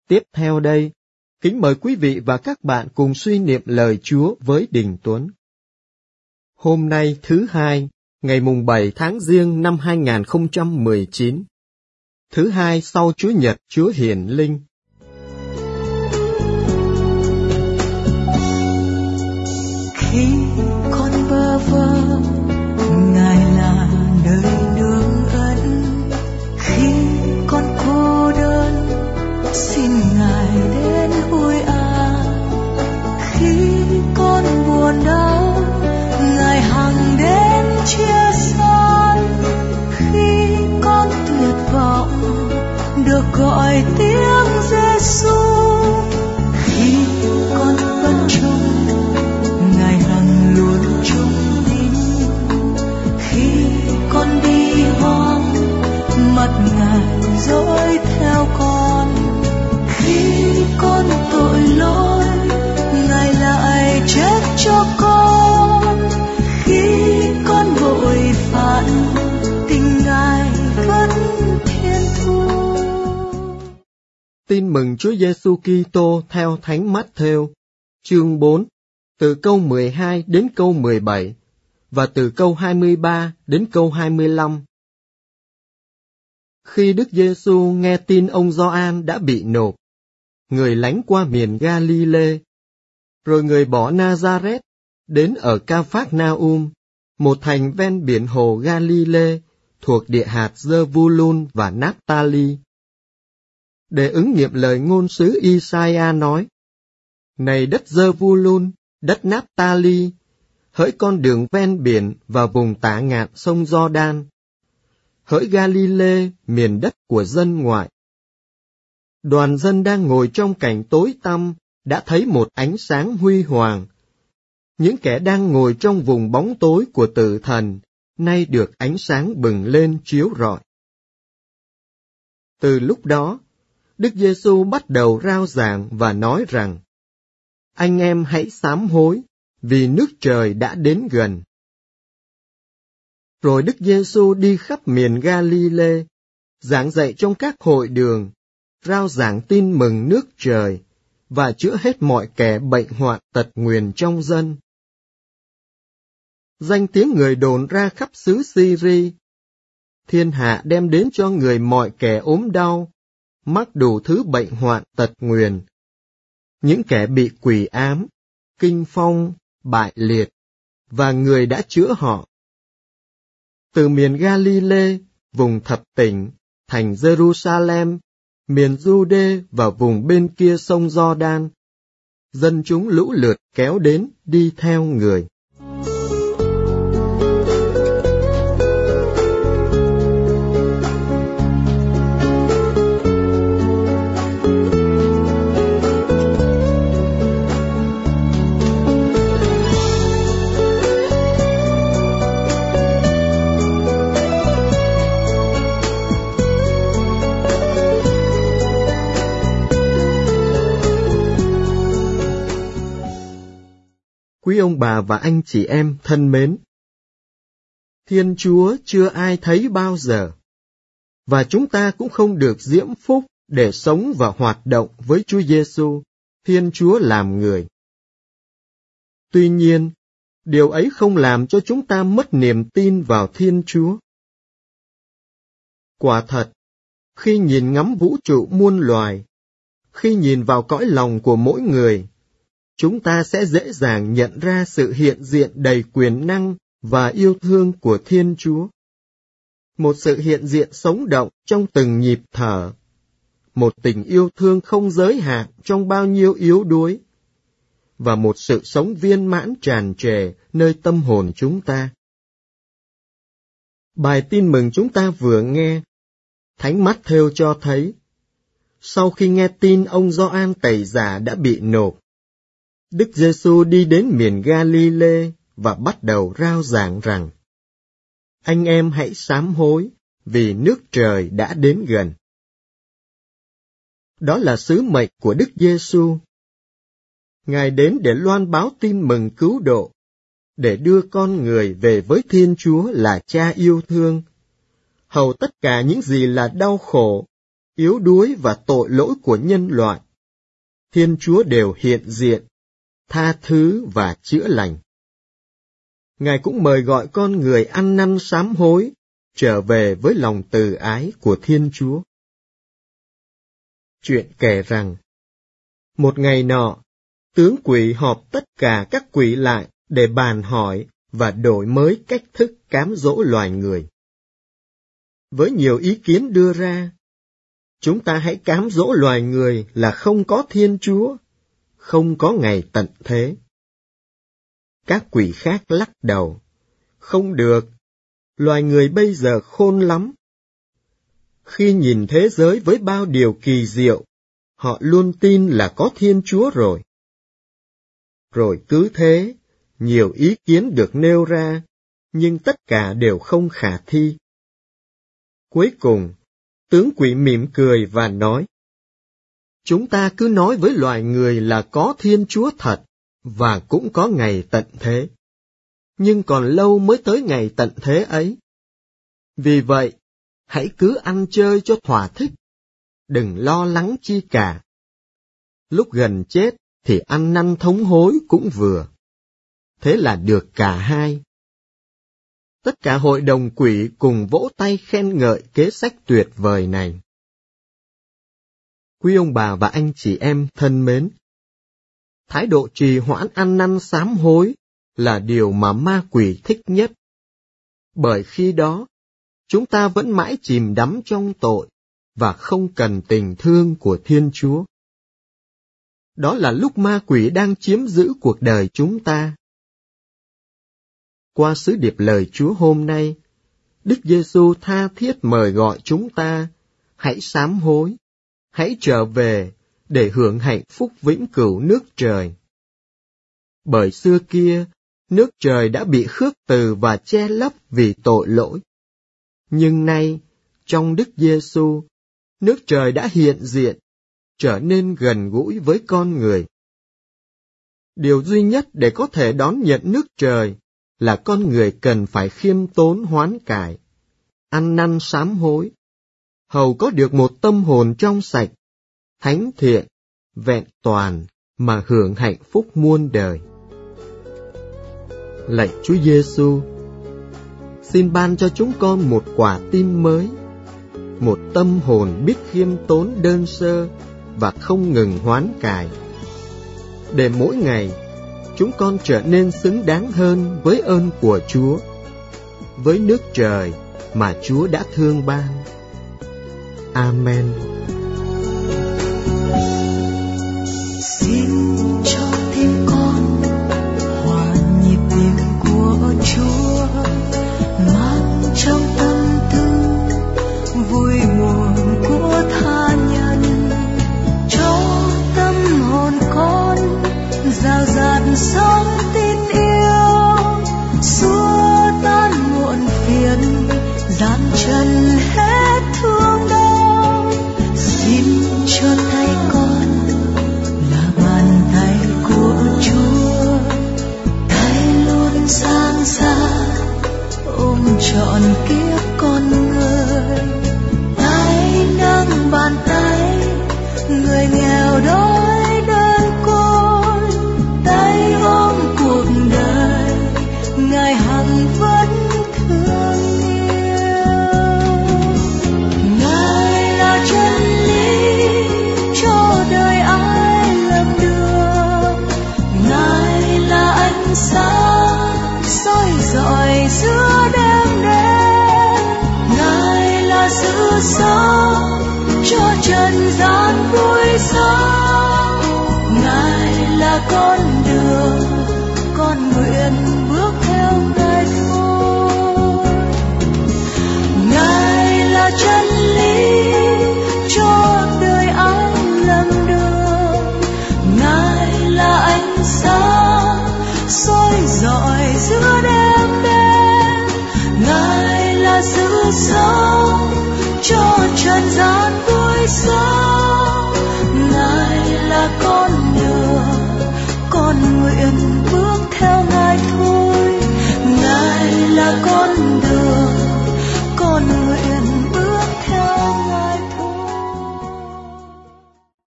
Tiếp theo đây, kính mời quý vị và các bạn cùng suy niệm lời Chúa với Đình Tuấn. Hôm nay thứ Hai, ngày mùng 7 tháng Giêng năm 2019, thứ Hai sau Chúa Nhật Chúa Hiển Linh. Khi con bơ vơ, Ngài là nơi nương ân. Khi con cô đơn, xin Ngài đến ủi an. Khi con buồn đau, Ngài hằng đến chia san. Khi con tuyệt vọng, được gọi tiếng Giêsu. Khi con bất trung, Ngài hằng luôn chung tin. Khi con đi hoang, mắt Ngài dõi theo con. Khi con tội lỗi, Ngài lại chết cho con. Khi con vội phản, tình Ngài vẫn thiên thu. Tin mừng Chúa Giêsu Kitô theo Thánh Mát-thêu, chương 4, từ câu 12 đến câu 17, và từ câu 23 đến câu 25. Khi Đức Giêsu nghe tin ông Gioan đã bị nộp, người lánh qua miền Ga-li-lê, rồi người bỏ Na-za-rét đến ở Ca-phác-na-um, một thành ven biển hồ Ga-li-lê thuộc địa hạt Giơ-vu-lun và Náp-ta-li, để ứng nghiệm lời ngôn sứ I-sai-a nói: Này đất Giơ-vu-lun, đất Náp-ta-li, hỡi con đường ven biển và vùng tả ngạn sông Gio-đan, hỡi Ga-li-lê, miền đất của dân ngoại. Đoàn dân đang ngồi trong cảnh tối tăm đã thấy một ánh sáng huy hoàng. Những kẻ đang ngồi trong vùng bóng tối của tử thần nay được ánh sáng bừng lên chiếu rọi. Từ lúc đó, Đức Giêsu bắt đầu rao giảng và nói rằng: Anh em hãy sám hối, vì nước trời đã đến gần. Rồi Đức Giêsu đi khắp miền Ga-li-lê, giảng dạy trong các hội đường, rao giảng tin mừng nước trời, và chữa hết mọi kẻ bệnh hoạn tật nguyền trong dân. Danh tiếng người đồn ra khắp xứ Sy-ri. Thiên hạ đem đến cho người mọi kẻ ốm đau, mắc đủ thứ bệnh hoạn tật nguyền, những kẻ bị quỷ ám, kinh phong, bại liệt, và người đã chữa họ. Từ miền Ga-li-lê, vùng thập tỉnh, thành Jerusalem, miền Giu-đê và vùng bên kia sông Gio-đan, dân chúng lũ lượt kéo đến đi theo người. Quý ông bà và anh chị em thân mến, Thiên Chúa chưa ai thấy bao giờ, và chúng ta cũng không được diễm phúc để sống và hoạt động với Chúa Giêsu, Thiên Chúa làm người. Tuy nhiên, điều ấy không làm cho chúng ta mất niềm tin vào Thiên Chúa. Quả thật, khi nhìn ngắm vũ trụ muôn loài, khi nhìn vào cõi lòng của mỗi người, chúng ta sẽ dễ dàng nhận ra sự hiện diện đầy quyền năng và yêu thương của Thiên Chúa. Một sự hiện diện sống động trong từng nhịp thở, một tình yêu thương không giới hạn trong bao nhiêu yếu đuối, và một sự sống viên mãn tràn trề nơi tâm hồn chúng ta. Bài tin mừng chúng ta vừa nghe, Thánh Mát-thêu cho thấy, sau khi nghe tin ông Gioan Tẩy Giả đã bị nộp, Đức Giêsu đi đến miền Ga-li-lê và bắt đầu rao giảng rằng: Anh em hãy sám hối, vì nước trời đã đến gần. Đó là sứ mệnh của Đức Giêsu. Ngài đến để loan báo tin mừng cứu độ, để đưa con người về với Thiên Chúa là Cha yêu thương, hầu tất cả những gì là đau khổ, yếu đuối và tội lỗi của nhân loại, Thiên Chúa đều hiện diện, tha thứ và chữa lành. Ngài cũng mời gọi con người ăn năn sám hối, trở về với lòng từ ái của Thiên Chúa. Chuyện kể rằng, một ngày nọ, tướng quỷ họp tất cả các quỷ lại để bàn hỏi và đổi mới cách thức cám dỗ loài người. Với nhiều ý kiến đưa ra, chúng ta hãy cám dỗ loài người là không có Thiên Chúa, không có ngày tận thế. Các quỷ khác lắc đầu, không được, loài người bây giờ khôn lắm. Khi nhìn thế giới với bao điều kỳ diệu, họ luôn tin là có Thiên Chúa rồi. Rồi cứ thế, nhiều ý kiến được nêu ra, nhưng tất cả đều không khả thi. Cuối cùng, tướng quỷ mỉm cười và nói, chúng ta cứ nói với loài người là có Thiên Chúa thật, và cũng có ngày tận thế. Nhưng còn lâu mới tới ngày tận thế ấy. Vì vậy, hãy cứ ăn chơi cho thỏa thích, đừng lo lắng chi cả. Lúc gần chết thì ăn năn thống hối cũng vừa. Thế là được cả hai. Tất cả hội đồng quỷ cùng vỗ tay khen ngợi kế sách tuyệt vời này. Quý ông bà và anh chị em thân mến, thái độ trì hoãn ăn năn sám hối là điều mà ma quỷ thích nhất. Bởi khi đó, chúng ta vẫn mãi chìm đắm trong tội và không cần tình thương của Thiên Chúa. Đó là lúc ma quỷ đang chiếm giữ cuộc đời chúng ta. Qua sứ điệp lời Chúa hôm nay, Đức Giêsu tha thiết mời gọi chúng ta, hãy sám hối, hãy trở về để hưởng hạnh phúc vĩnh cửu nước trời. Bởi xưa kia, nước trời đã bị khước từ và che lấp vì tội lỗi. Nhưng nay, trong Đức Giêsu, nước trời đã hiện diện, trở nên gần gũi với con người. Điều duy nhất để có thể đón nhận nước trời là con người cần phải khiêm tốn hoán cải, ăn năn sám hối, hầu có được một tâm hồn trong sạch, thánh thiện, vẹn toàn mà hưởng hạnh phúc muôn đời. Lạy Chúa Giêsu, xin ban cho chúng con một quả tim mới, một tâm hồn biết khiêm tốn đơn sơ và không ngừng hoán cải, để mỗi ngày chúng con trở nên xứng đáng hơn với ơn của Chúa, với nước trời mà Chúa đã thương ban. Amen. Xin cho tim con hòa nhịp tiếng của Chúa, mang trong tâm tư vui buồn của tha nhân, cho tâm hồn con rào rạt sống tin yêu, xua tan muộn phiền, gian chân hết thương đau. Xin cho tay